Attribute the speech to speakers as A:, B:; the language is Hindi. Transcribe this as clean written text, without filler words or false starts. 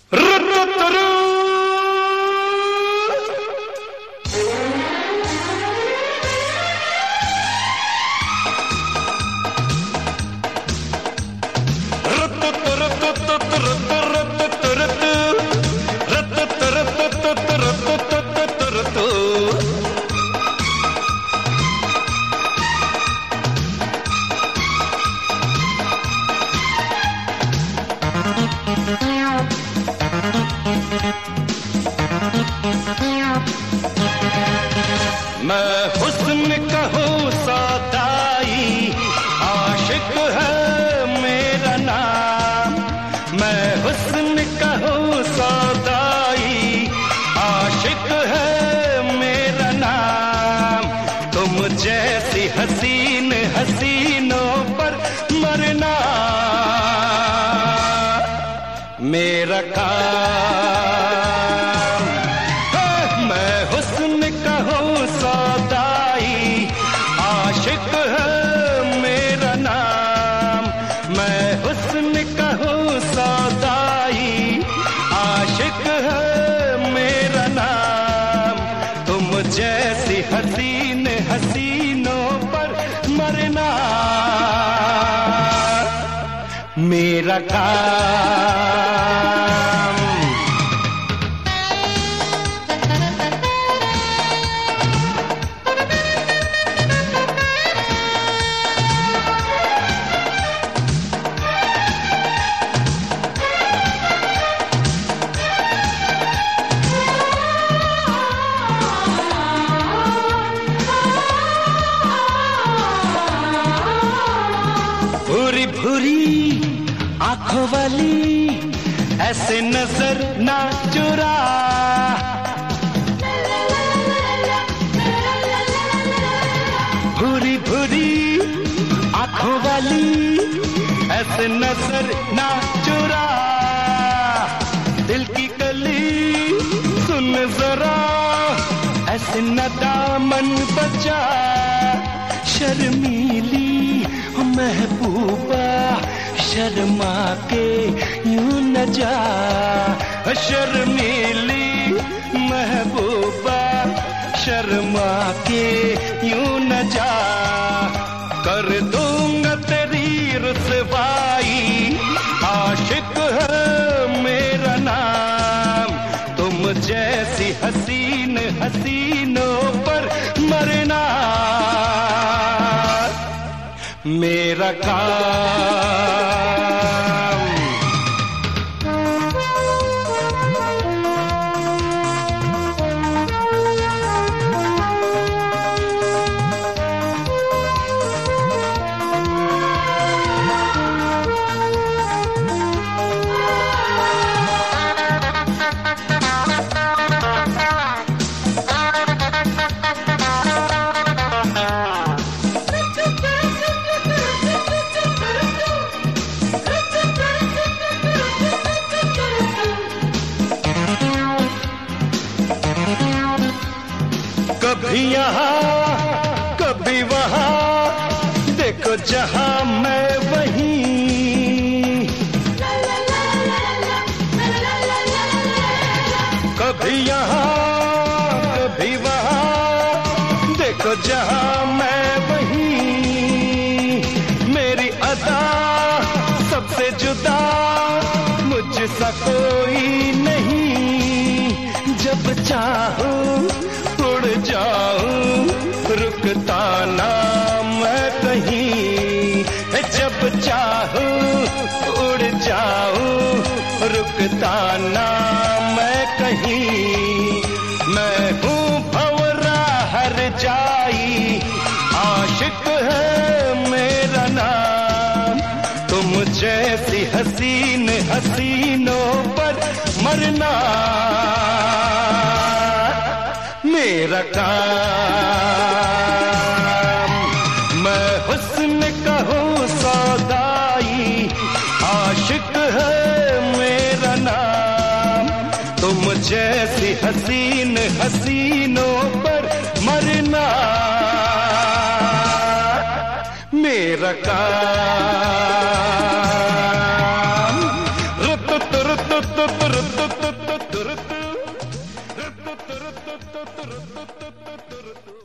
A: मैं हुस्न कहूँ सौदाई, आशिक है मेरा नाम। मैं हुस्न कहूँ सौदाई, आशिक है मेरा नाम। तुम जैसी हसीन हसीनों पर मरना मेरा काम। मैं हुस्न कहूँ सौदाई, आशिक है मेरा नाम। मैं हुस्न कहूँ सौदाई, आशिक है मेरा नाम। तुम जैसी हसीन हसीनों पर मरना मेरा काम। भूरी भूरी आंखों वाली ऐसे नजर ना चुरा। भूरी भूरी आंखों वाली ऐसे नजर ना चुरा। दिल की कली सुन जरा, ऐसे न दामन बचा। शर्मीली महबूबा शर्मा के यूं न जा। शर्मीली महबूबा शर्मा के यूं न जा। कर दूंगा तेरी रुसवाई, आशिक है मेरा नाम। तुम जैसी हसीन हसीनों पर मरना मेरा काम। कभी यहाँ कभी वहाँ, देखो जहाँ मैं वहीं। कभी यहाँ कभी वहाँ, देखो जहाँ मैं वहीं। मेरी अदा सबसे जुदा, मुझसा कोई नहीं। जब चाहूं उड़ जाऊं, रुकता ना मैं कहीं। जब चाहूं उड़ जाऊं, रुकता ना मैं कहीं। मैं हूँ भंवरा हर जाई, आशिक है मेरा नाम। तुम जैसी हसीन हसीनों पर मरना मेरा काम। मैं हुस्न कहूँ सौदाई, आशिक है मेरा नाम। तुम जैसी हसीन हसीनों पर मरना मेरा काम। रुत रुत रुत रुत तुर